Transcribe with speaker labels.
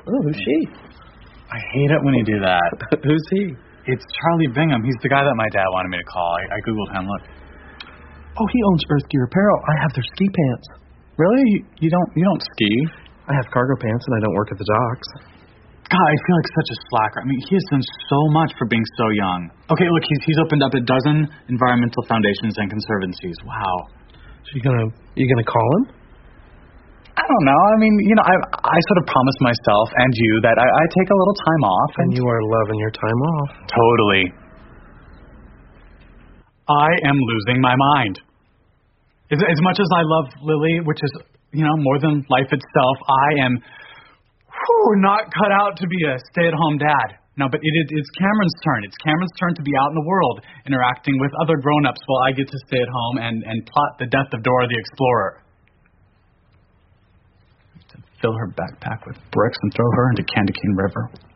Speaker 1: Oh, who's she?
Speaker 2: I hate it when you do that.
Speaker 1: Who's he?
Speaker 2: It's Charlie Bingham. He's the guy that my dad wanted me to call. I Googled him. Look.
Speaker 1: Oh, he owns Earth Gear Apparel. I have their ski pants.
Speaker 2: Really? You don't ski?
Speaker 1: I have cargo pants and I don't work at the docks.
Speaker 2: God, I feel like such a slacker. I mean, he has done so much for being so young. Okay, look, he's opened up a dozen environmental foundations and conservancies. Wow.
Speaker 1: So you gonna call him?
Speaker 2: I don't know. I mean, I sort of promised myself and you that I take a little time off.
Speaker 1: And you are loving your time off.
Speaker 2: Totally. I am losing my mind. As much as I love Lily, which is, more than life itself, I am not cut out to be a stay-at-home dad. No, but it's Cameron's turn. It's Cameron's turn to be out in the world, interacting with other grown-ups while I get to stay at home and plot the death of Dora the Explorer. To fill her backpack with bricks and throw her into Candy Cane River.